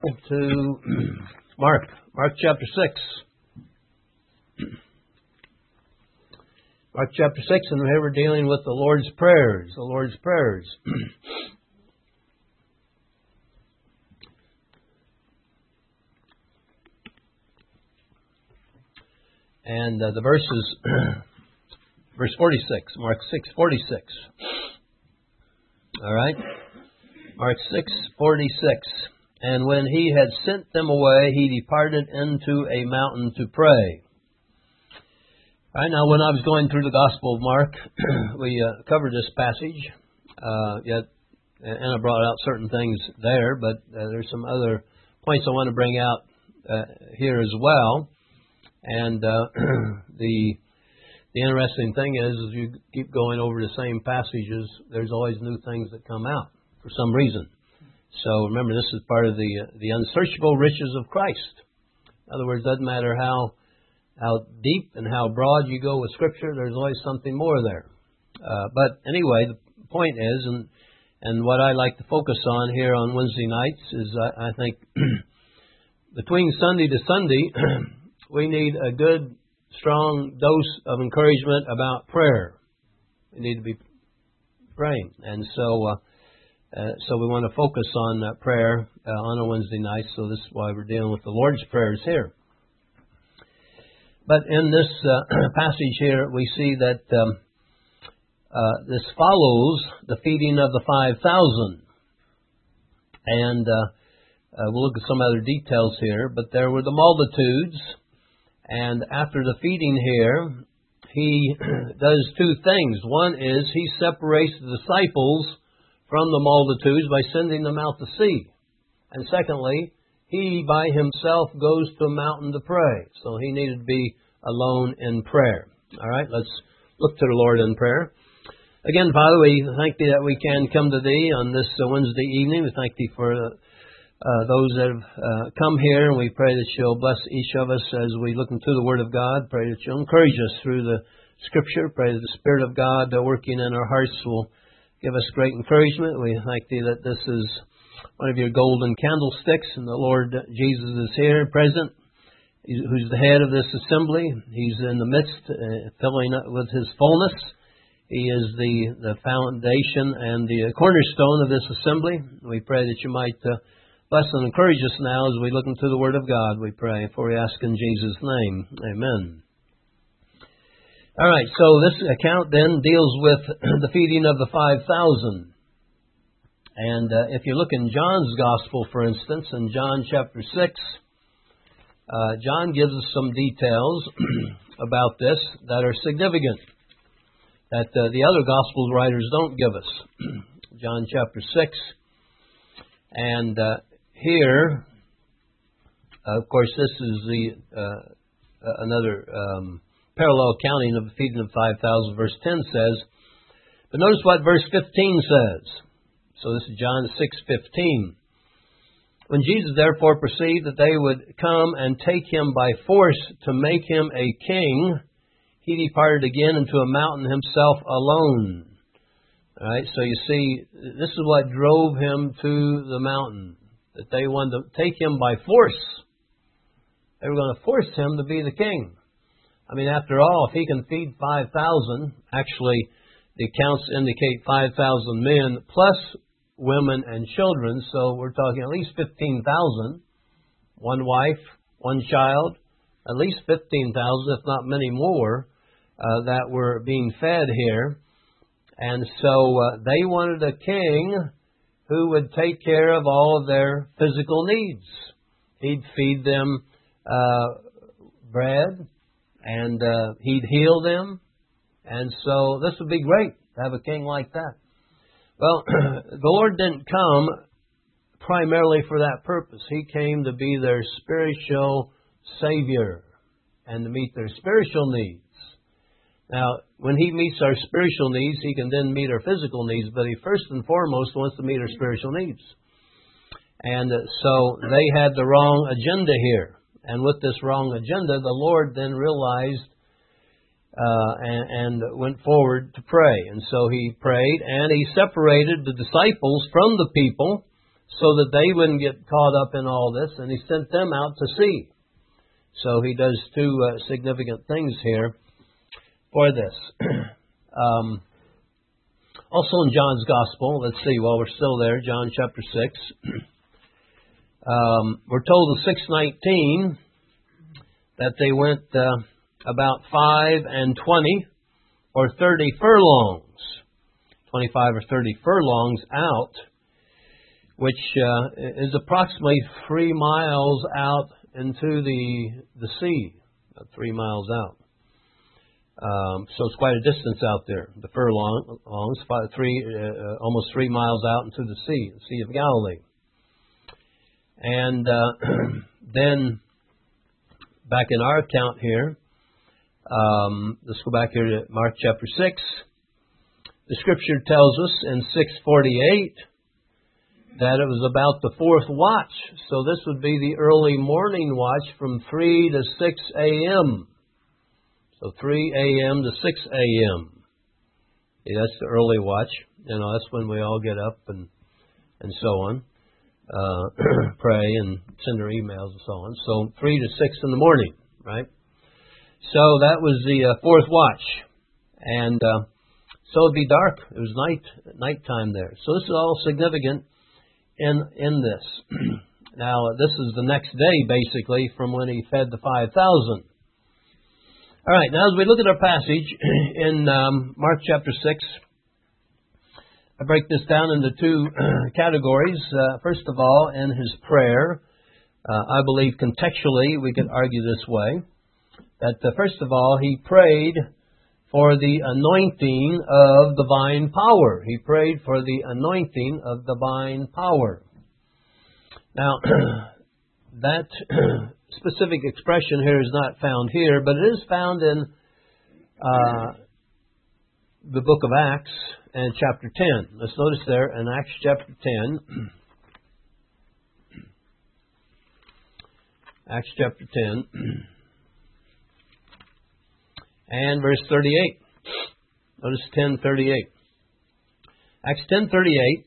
to Mark chapter 6. Mark chapter 6, and here we're dealing with the Lord's Prayers. The Lord's Prayers. And the verse is verse 46, Mark 6:46. All right? Mark 6:46. And when he had sent them away, he departed into a mountain to pray. All right, now when I was going through the Gospel of Mark, we covered this passage, and I brought out certain things there, but there's some other points I want to bring out here as well. And the interesting thing is, as you keep going over the same passages, there's always new things that come out for some reason. So remember, this is part of the unsearchable riches of Christ. In other words, it doesn't matter how deep and how broad you go with Scripture, there's always something more there. But anyway, the point is, and what I like to focus on here on Wednesday nights is, I think, between Sunday to Sunday, we need a good, strong dose of encouragement about prayer. We need to be praying. And so we want to focus on prayer on a Wednesday night, so this is why we're dealing with the Lord's Prayers here. But in this passage here, we see that this follows the feeding of the 5,000. And we'll look at some other details here. But there were the multitudes. And after the feeding here, he does two things. One is he separates the disciples from the multitudes by sending them out to sea. And secondly, he by himself goes to a mountain to pray. So he needed to be alone in prayer. All right, let's look to the Lord in prayer. Again, Father, we thank Thee that we can come to Thee on this Wednesday evening. We thank Thee for those that have come here, and we pray that You'll bless each of us as we look into the Word of God. Pray that You'll encourage us through the Scripture. Pray that the Spirit of God working in our hearts will give us great encouragement. We thank Thee that this is one of Your golden candlesticks, and the Lord Jesus is here, present, who's the head of this assembly. He's in the midst, filling up with His fullness. He is the foundation and the cornerstone of this assembly. We pray that You might bless and encourage us now as we look into the Word of God, we pray, for we ask in Jesus' name. Amen. All right, so this account then deals with the feeding of the 5,000. And if you look in John's Gospel, for instance, in John chapter 6, John gives us some details about this that are significant, that the other Gospel writers don't give us. John chapter 6, and here, of course, this is another parallel accounting of the feeding of 5,000. Verse 10 says, but notice what verse 15 says. So this is John 6:15. When Jesus therefore perceived that they would come and take Him by force to make Him a king, He departed again into a mountain Himself alone. All right, so you see, this is what drove Him to the mountain, that they wanted to take Him by force. They were going to force Him to be the king. I mean, after all, if He can feed 5,000, actually the accounts indicate 5,000 men plus women and children, so we're talking at least 15,000, one wife, one child, at least 15,000, if not many more, that were being fed here. And so they wanted a king who would take care of all of their physical needs. He'd feed them bread, and He'd heal them. And so this would be great to have a king like that. Well, the Lord didn't come primarily for that purpose. He came to be their spiritual Savior and to meet their spiritual needs. Now, when He meets our spiritual needs, He can then meet our physical needs, but He first and foremost wants to meet our spiritual needs. And so they had the wrong agenda here. And with this wrong agenda, the Lord then realized and went forward to pray. And so He prayed, and He separated the disciples from the people so that they wouldn't get caught up in all this, and He sent them out to sea. So He does two significant things here for this. Also in John's Gospel, let's see, while we're still there, John chapter 6, we're told in 6:19 that they went about 5 and 20 or 30 furlongs, 25 or 30 furlongs out, which is approximately 3 miles out into the sea, 3 miles out. So it's quite a distance out there. The furlongs, almost 3 miles out into the Sea of Galilee. And then, back in our account here, let's go back here to Mark chapter 6. The Scripture tells us in 6:48 that it was about the fourth watch. So this would be the early morning watch from 3 to 6 a.m. So 3 a.m. to 6 a.m. Yeah, that's the early watch. That's when we all get up and so on, pray and send our emails and so on. So 3 to 6 in the morning, right? So that was the fourth watch, and so it'd be dark. It was nighttime there. So this is all significant in this. Now this is the next day, basically, from when He fed the 5,000. All right, now as we look at our passage in Mark chapter 6, I break this down into two categories. First of all, in His prayer, I believe contextually we could argue this way, that first of all, He prayed for the anointing of divine power. He prayed for the anointing of divine power. Now, that specific expression here is not found here, but it is found in the book of Acts and chapter 10. Let's notice there in Acts chapter 10. Acts chapter 10 and verse 38. Notice 10:38. Acts 10:38.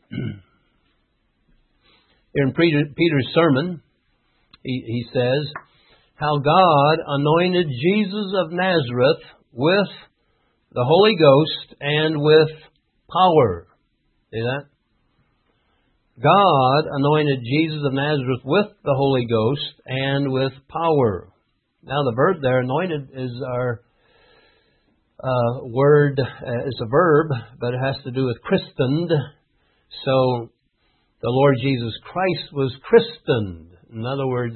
Here in Peter's sermon, he says, how God anointed Jesus of Nazareth with the Holy Ghost and with power. See that? God anointed Jesus of Nazareth with the Holy Ghost and with power. Now the verb there, anointed, is our word. It's a verb, but it has to do with christened. So the Lord Jesus Christ was christened. In other words,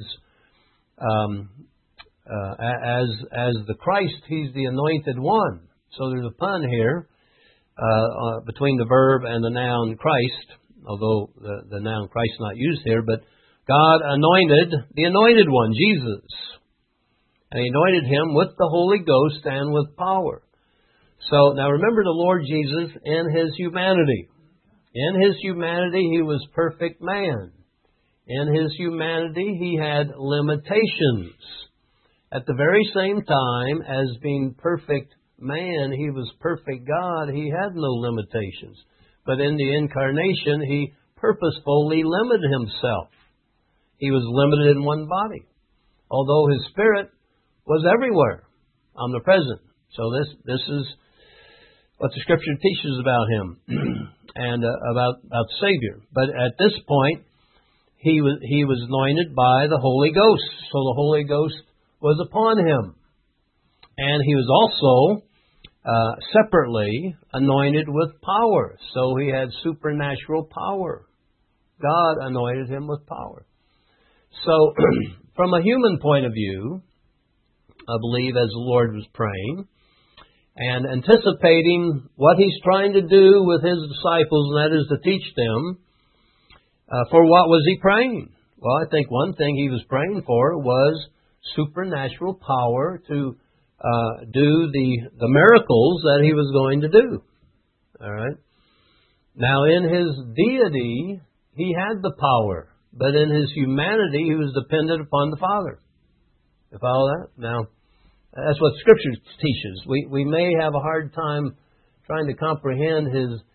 as the Christ, He's the anointed one. So there's a pun here between the verb and the noun Christ, although the noun Christ is not used here, but God anointed the anointed one, Jesus. And He anointed Him with the Holy Ghost and with power. So now remember the Lord Jesus in His humanity. In His humanity, He was perfect man. In His humanity, He had limitations. At the very same time as being perfect man, He was perfect God. He had no limitations. But in the incarnation, He purposefully limited Himself. He was limited in one body, although His Spirit was everywhere, omnipresent. So this is what the Scripture teaches about Him and about the Savior. But at this point, He was anointed by the Holy Ghost. So the Holy Ghost was upon Him. And He was also separately anointed with power. So He had supernatural power. God anointed Him with power. So from a human point of view, I believe as the Lord was praying and anticipating what He's trying to do with His disciples, and that is to teach them, for what was He praying? Well, I think one thing He was praying for was supernatural power to do the miracles that He was going to do. All right. Now, in His deity, He had the power, but in His humanity, He was dependent upon the Father. You follow that? Now, that's what Scripture teaches. We may have a hard time trying to comprehend His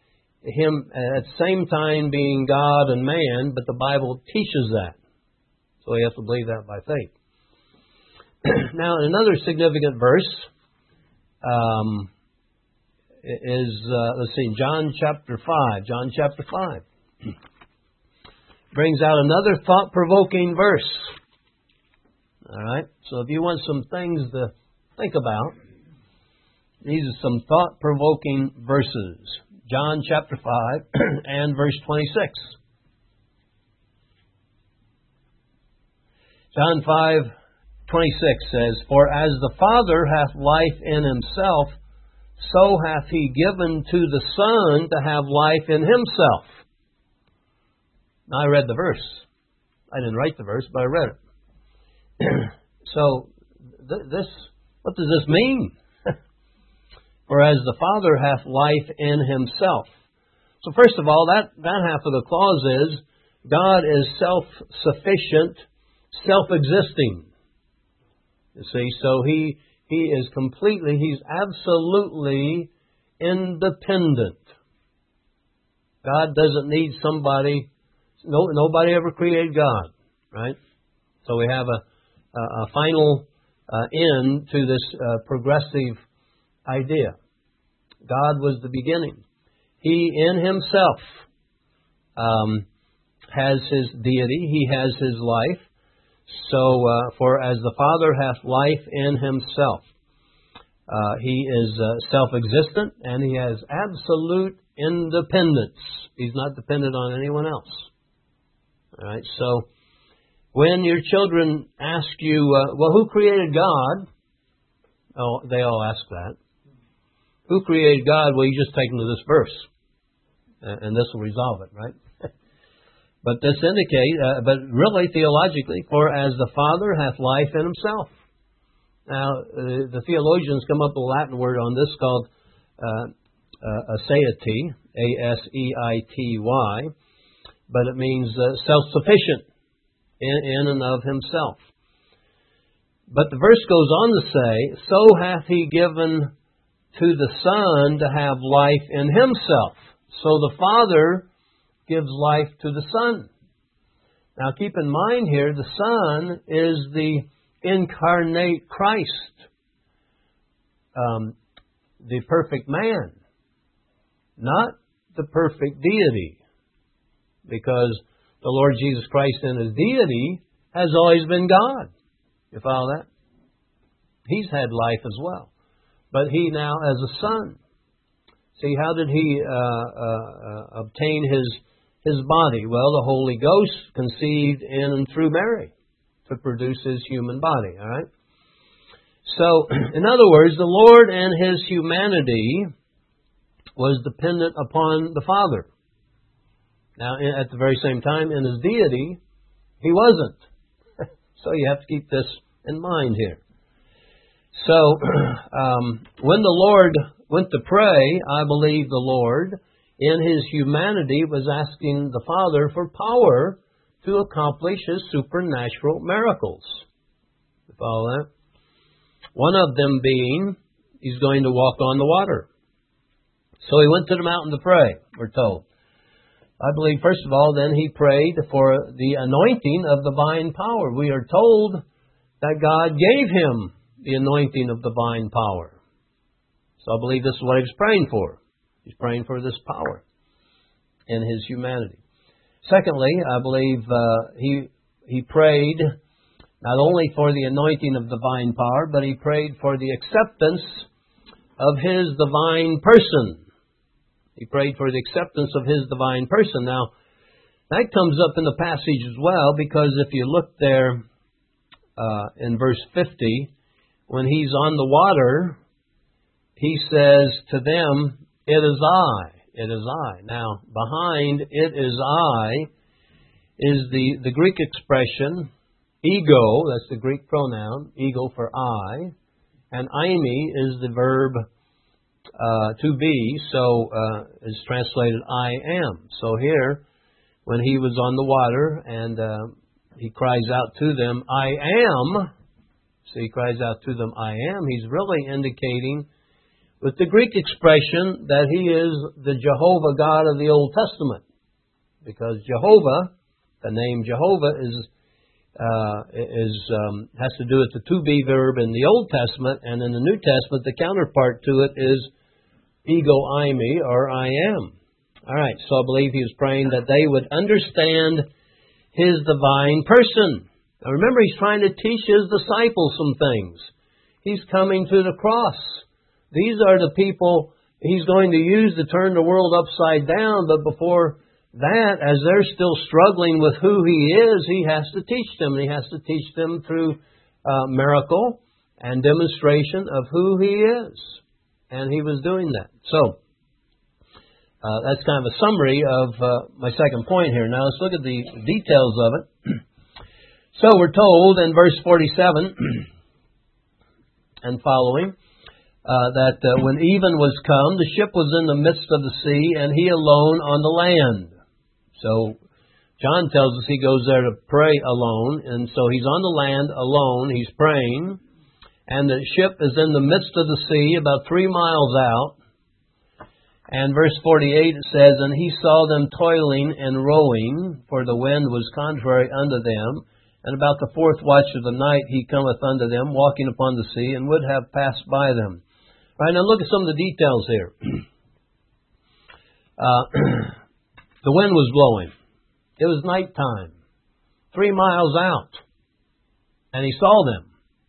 Him at the same time being God and man, but the Bible teaches that. So we have to believe that by faith. Now, another significant verse is, let's see, John chapter 5. John chapter 5 brings out another thought-provoking verse. All right? So if you want some things to think about, these are some thought-provoking verses. John chapter 5 and verse 26. John 5:26 says, "For as the Father hath life in himself, so hath he given to the Son to have life in himself." Now, I read the verse. I didn't write the verse, but I read it. So, what does this mean? For as the Father hath life in himself. So first of all, that half of the clause is, God is self-sufficient, self-existing. You see, so He is completely, He's absolutely independent. God doesn't need somebody. Nobody ever created God, right? So we have a final end to this progressive idea. God was the beginning. He in Himself has His deity. He has His life. So, for as the Father hath life in Himself, He is self-existent and He has absolute independence. He's not dependent on anyone else. All right. So, when your children ask you, well, who created God? Oh, they all ask that. Who created God? Well, you just take them to this verse, and this will resolve it, right? But this indicates, but really theologically, for as the Father hath life in Himself. Now, the theologians come up with a Latin word on this called aseity, A-S-E-I-T-Y, but it means self-sufficient in and of Himself. But the verse goes on to say, so hath He given to the Son to have life in Himself. So the Father gives life to the Son. Now keep in mind here, the Son is the incarnate Christ, the perfect man, not the perfect deity. Because the Lord Jesus Christ in His deity has always been God. You follow that? He's had life as well. But He now as a Son. See, how did He obtain His body? Well, the Holy Ghost conceived in and through Mary to produce His human body. All right? So, in other words, the Lord in His humanity was dependent upon the Father. Now, at the very same time, in His deity, He wasn't. So you have to keep this in mind here. So, when the Lord went to pray, I believe the Lord, in His humanity, was asking the Father for power to accomplish His supernatural miracles. You follow that? One of them being, He's going to walk on the water. So He went to the mountain to pray, we're told. I believe, first of all, then He prayed for the anointing of divine power. We are told that God gave Him the anointing of divine power. So I believe this is what He was praying for. He's praying for this power in His humanity. Secondly, I believe He prayed not only for the anointing of divine power, but He prayed for the acceptance of His divine person. He prayed for the acceptance of His divine person. Now, that comes up in the passage as well, because if you look there in verse 50, when He's on the water, He says to them, it is I. It is I. Now, behind it is I is the Greek expression ego, that's the Greek pronoun, ego for I, and eimi is the verb to be, so it's translated I am. So here, when He was on the water and He cries out to them, I am, so He cries out to them, I am, He's really indicating with the Greek expression that He is the Jehovah God of the Old Testament. Because Jehovah, the name Jehovah has to do with the to be verb in the Old Testament, and in the New Testament the counterpart to it is ego eimi, or I am. All right, so I believe he was praying that they would understand His divine person. Now remember, He's trying to teach His disciples some things. He's coming to the cross. These are the people He's going to use to turn the world upside down, but before that, as they're still struggling with who He is, He has to teach them. He has to teach them through miracle and demonstration of who He is. And He was doing that. So, that's kind of a summary of my second point here. Now let's look at the details of it. So we're told in verse 47 and following that when even was come, the ship was in the midst of the sea, and He alone on the land. So John tells us he goes there to pray alone, and so He's on the land alone, He's praying, and the ship is in the midst of the sea, about 3 miles out. And verse 48 it says, and He saw them toiling and rowing, for the wind was contrary unto them. And about the 4th watch of the night He cometh unto them, walking upon the sea, and would have passed by them. All right, now look at some of the details here. The wind was blowing. It was nighttime, 3 miles out, and He saw them.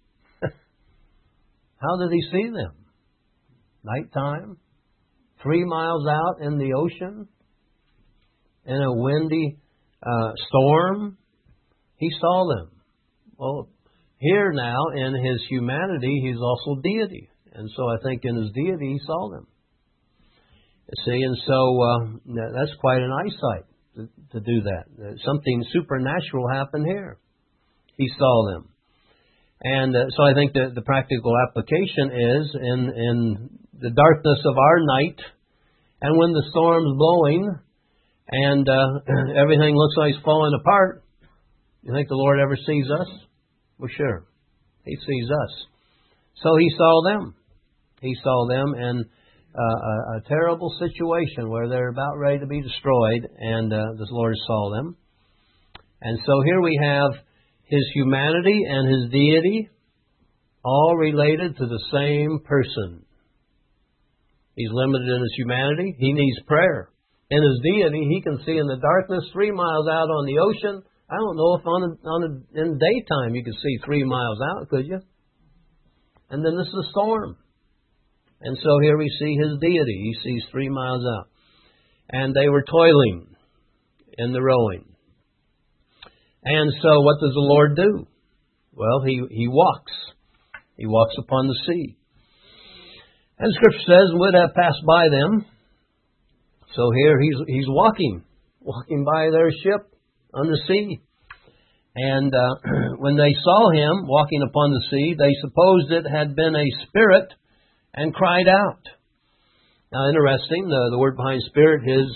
How did He see them? Nighttime, 3 miles out in the ocean, in a windy storm. He saw them. Well, here now, in His humanity, He's also deity. And so I think in His deity, He saw them. You see, and so that's quite an eyesight to do that. Something supernatural happened here. He saw them. And so I think that the practical application is in the darkness of our night, and when the storm's blowing, and everything looks like it's falling apart, you think the Lord ever sees us? Well, sure. He sees us. So He saw them. He saw them in a terrible situation where they're about ready to be destroyed, and the Lord saw them. And so here we have His humanity and His deity all related to the same person. He's limited in His humanity. He needs prayer. In His deity, He can see in the darkness 3 miles out on the ocean. I don't know if in daytime you could see 3 miles out, could you? And then this is a storm. And so here we see His deity. He sees 3 miles out. And they were toiling in the rowing. And so what does the Lord do? Well, He walks. He walks upon the sea. And Scripture says, would have passed by them. So here He's walking by their ship on the sea. And when they saw Him walking upon the sea, they supposed it had been a spirit and cried out. Now, interesting, the word behind spirit is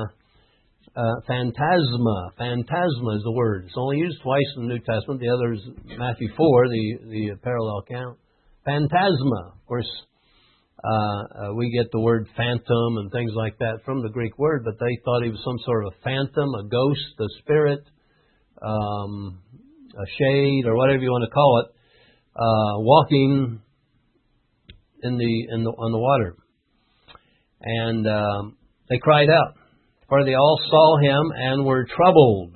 phantasma. Phantasma is the word. It's only used twice in the New Testament. The other is Matthew 4, the parallel account. Phantasma. Of course, we get the word phantom and things like that from the Greek word, but they thought He was some sort of a phantom, a ghost, a spirit, a shade, or whatever you want to call it, walking on the water. And they cried out, for they all saw Him and were troubled.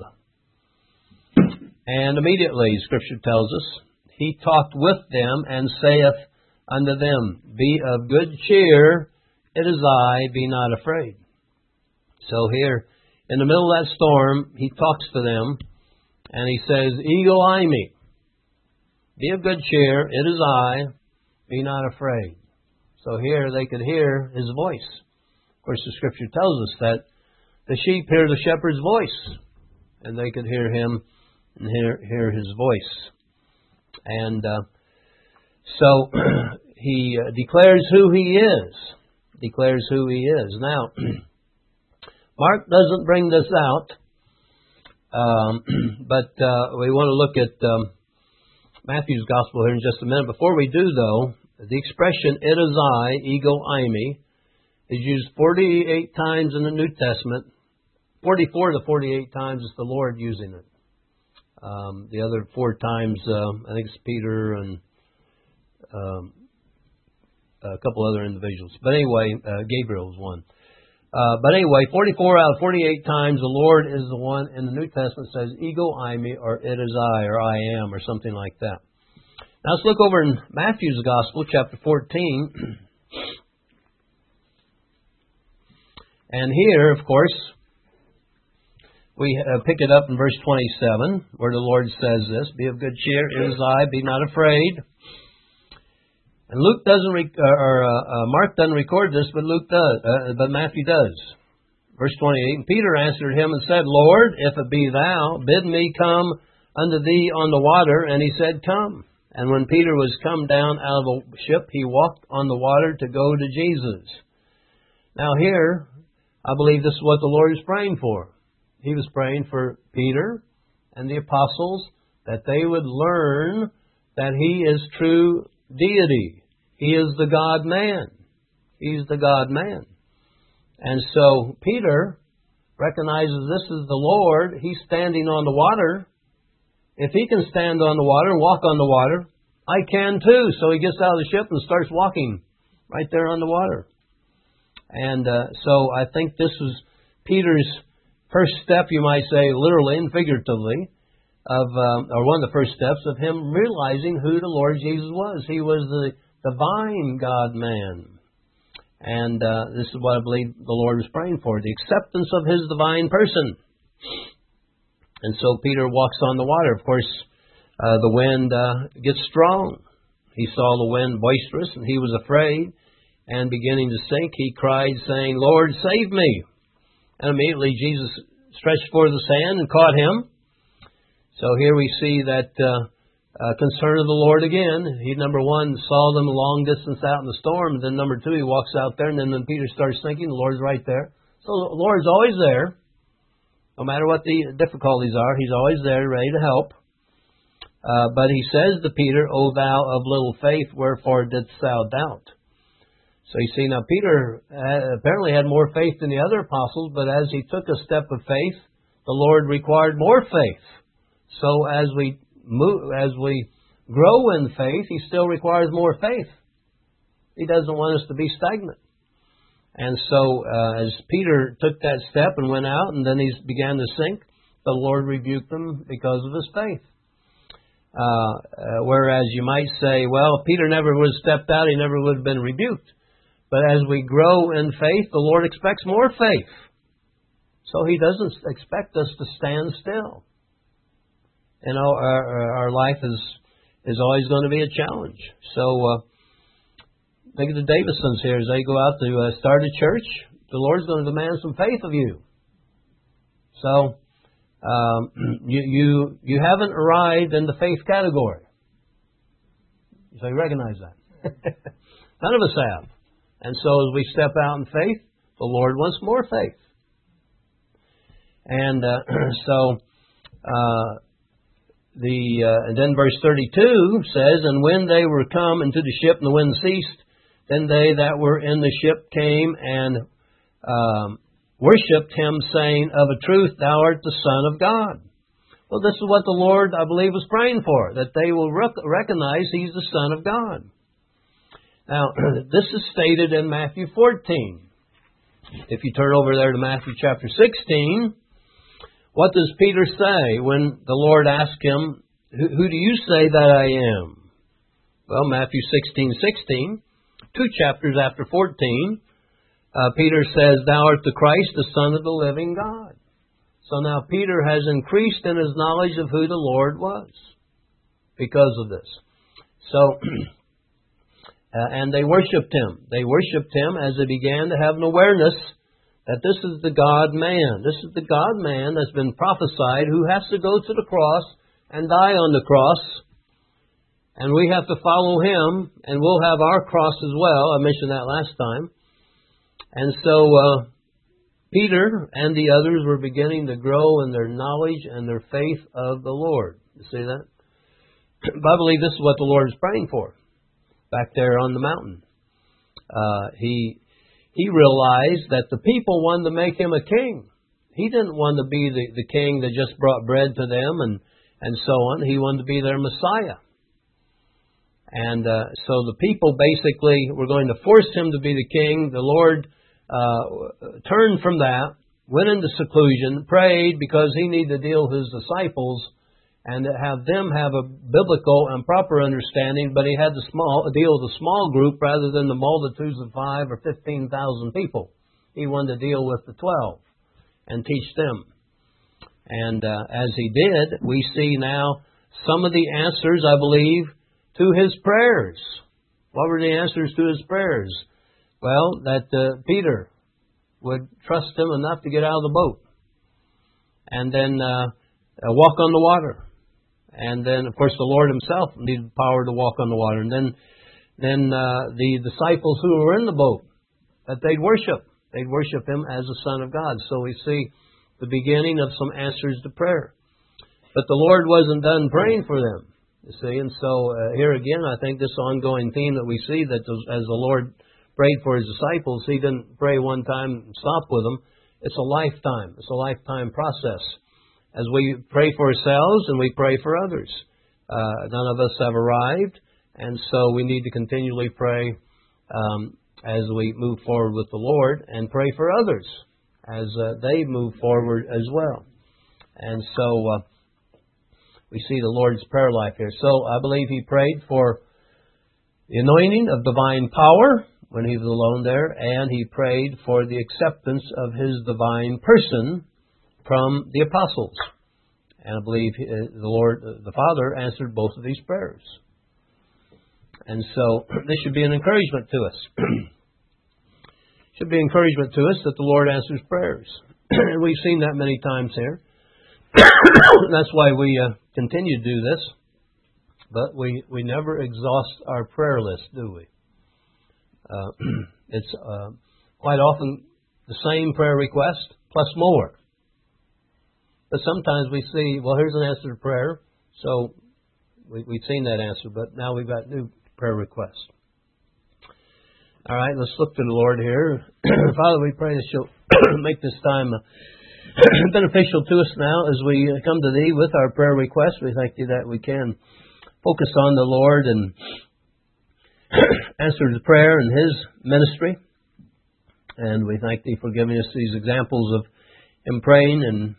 And immediately, Scripture tells us, He talked with them and saith unto them, be of good cheer, it is I, be not afraid. So here, in the middle of that storm, He talks to them, and He says, ego eimi, be of good cheer, it is I, be not afraid. So here they could hear His voice. Of course, the Scripture tells us that the sheep hear the shepherd's voice, and they could hear Him and hear His voice. And so He declares who He is. Declares who He is. Now, Mark doesn't bring this out, but we want to look at Matthew's Gospel here in just a minute. Before we do, though, The expression, it is I, ego eimi, is used 48 times in the New Testament. 44 to 48 times is the Lord using it. The other 4 times, I think it's Peter and a couple other individuals. But anyway, Gabriel was one. But anyway, 44 out of 48 times the Lord is the one in the New Testament says, ego eimi, or it is I, or I am, or something like that. Now let's look over in Matthew's Gospel, chapter 14. And here, of course, we pick it up in verse 27, where the Lord says this, be of good cheer, it is I, be not afraid. And Luke doesn't, Mark doesn't record this, but Luke does, but Matthew does. Verse 28, and Peter answered him and said, Lord, if it be thou, bid me come unto thee on the water. And he said, come. And when Peter was come down out of the ship, he walked on the water to go to Jesus. Now here, I believe this is what the Lord is praying for. He was praying for Peter and the apostles that they would learn that He is true deity. He is the God-man. He's the God-man. And so Peter recognizes this is the Lord. He's standing on the water. If he can stand on the water and walk on the water, I can too. So he gets out of the ship and starts walking right there on the water. And so I think this was Peter's first step, you might say, literally and figuratively, or one of the first steps of him realizing who the Lord Jesus was. He was the divine God-man. And this is what I believe the Lord was praying for, the acceptance of His divine person. And so Peter walks on the water. Of course, the wind gets strong. He saw the wind boisterous, and he was afraid. And beginning to sink, he cried, saying, Lord, save me. And immediately Jesus stretched forth His hand and caught him. So here we see that concern of the Lord again. He, number one, saw them a long distance out in the storm. And then number two, he walks out there, and then when Peter starts sinking, the Lord's right there. So the Lord's always there. No matter what the difficulties are, He's always there, ready to help. But He says to Peter, O thou of little faith, wherefore didst thou doubt? So you see, now Peter apparently had more faith than the other apostles, but as he took a step of faith, the Lord required more faith. So as we grow in faith, He still requires more faith. He doesn't want us to be stagnant. And so as Peter took that step and went out, and then he began to sink, the Lord rebuked him because of his faith. Whereas you might say, well, Peter never would have stepped out, he never would have been rebuked. But as we grow in faith, the Lord expects more faith. So He doesn't expect us to stand still. You know, our life is always going to be a challenge. So think of the Davidsons here as they go out to start a church. The Lord's going to demand some faith of you. So you haven't arrived in the faith category. So you recognize that. None of us have. And so as we step out in faith, the Lord wants more faith. And and then verse 32 says, and when they were come into the ship and the wind ceased, then they that were in the ship came and worshipped Him, saying, of a truth, Thou art the Son of God. Well, this is what the Lord, I believe, was praying for, that they will recognize He's the Son of God. Now, this is stated in Matthew 14. If you turn over there to Matthew chapter 16, what does Peter say when the Lord asked him, who do you say that I am? Well, Matthew 16:16, 2 chapters after 14, Peter says, Thou art the Christ, the Son of the living God. So now Peter has increased in his knowledge of who the Lord was because of this. So, and they worshipped Him. They worshipped Him as they began to have an awareness that this is the God-man. This is the God-man that's been prophesied who has to go to the cross and die on the cross. And we have to follow Him, and we'll have our cross as well. I mentioned that last time. And so Peter and the others were beginning to grow in their knowledge and their faith of the Lord. You see that? But I believe this is what the Lord is praying for. back there on the mountain. He realized that the people wanted to make him a king. He didn't want to be the king that just brought bread to them and so on. He wanted to be their Messiah. And so the people basically were going to force him to be the king. The Lord turned from that, went into seclusion, prayed because he needed to deal with his disciples and have them have a biblical and proper understanding, but he had to deal with a small group rather than the multitudes of 5,000 or 15,000 people. He wanted to deal with the 12 and teach them. And as he did, we see now some of the answers, I believe, to his prayers. What were the answers to his prayers? Well, that Peter would trust him enough to get out of the boat. And then walk on the water. And then, of course, the Lord himself needed power to walk on the water. And then the disciples who were in the boat, that they'd worship. They'd worship him as the Son of God. So we see the beginning of some answers to prayer. But the Lord wasn't done praying for them, you see. And so here again, I think this ongoing theme that we see, that as the Lord prayed for his disciples, he didn't pray one time and stop with them. It's a lifetime. It's a lifetime process. As we pray for ourselves and we pray for others. None of us have arrived, and so we need to continually pray as we move forward with the Lord, and pray for others as they move forward as well. And so we see the Lord's prayer life here. So I believe he prayed for the anointing of divine power when he was alone there, and he prayed for the acceptance of his divine person from the apostles. And I believe the Lord, the Father, answered both of these prayers. And so this should be an encouragement to us. Should be encouragement to us that the Lord answers prayers. And we've seen that many times here. That's why we continue to do this. But we never exhaust our prayer list, do we? It's quite often the same prayer request plus more. But sometimes we see, well, here's an answer to prayer. So we've seen that answer, but now we've got new prayer requests. All right, let's look to the Lord here. Father, we pray that you'll make this time beneficial to us now as we come to thee with our prayer requests. We thank you that we can focus on the Lord and answer the prayer in his ministry. And we thank thee for giving us these examples of him praying and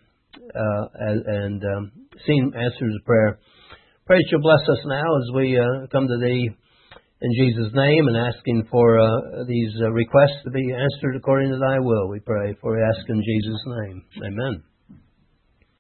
seeing answers to prayer. Pray that you'll bless us now as we come to thee in Jesus' name and asking for these requests to be answered according to thy will. We pray, for we ask in Jesus' name. Amen.